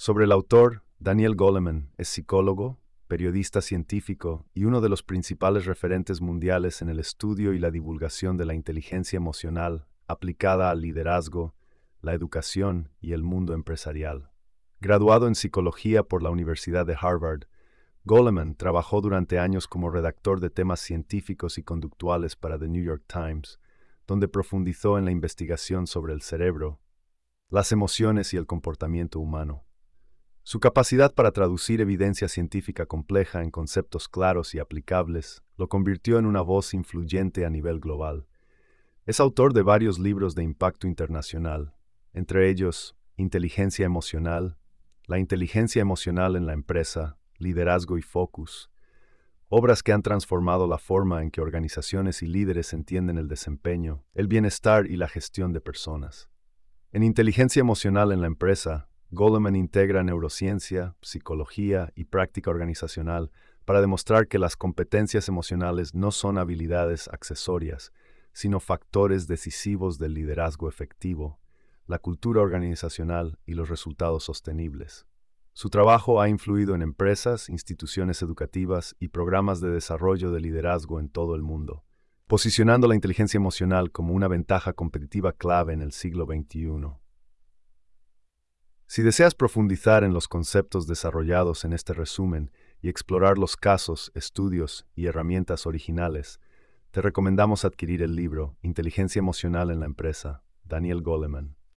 Sobre el autor, Daniel Goleman es psicólogo, periodista científico y uno de los principales referentes mundiales en el estudio y la divulgación de la inteligencia emocional aplicada al liderazgo, la educación y el mundo empresarial. Graduado en psicología por la Universidad de Harvard, Goleman trabajó durante años como redactor de temas científicos y conductuales para The New York Times, donde profundizó en la investigación sobre el cerebro, las emociones y el comportamiento humano. Su capacidad para traducir evidencia científica compleja en conceptos claros y aplicables lo convirtió en una voz influyente a nivel global. Es autor de varios libros de impacto internacional, entre ellos Inteligencia Emocional, La inteligencia emocional en la empresa, Liderazgo y Focus, obras que han transformado la forma en que organizaciones y líderes entienden el desempeño, el bienestar y la gestión de personas. En Inteligencia Emocional en la empresa, Goleman integra neurociencia, psicología y práctica organizacional para demostrar que las competencias emocionales no son habilidades accesorias, sino factores decisivos del liderazgo efectivo, la cultura organizacional y los resultados sostenibles. Su trabajo ha influido en empresas, instituciones educativas y programas de desarrollo de liderazgo en todo el mundo, posicionando la inteligencia emocional como una ventaja competitiva clave en el siglo XXI. Si deseas profundizar en los conceptos desarrollados en este resumen y explorar los casos, estudios y herramientas originales, te recomendamos adquirir el libro Inteligencia Emocional en la Empresa, Daniel Goleman.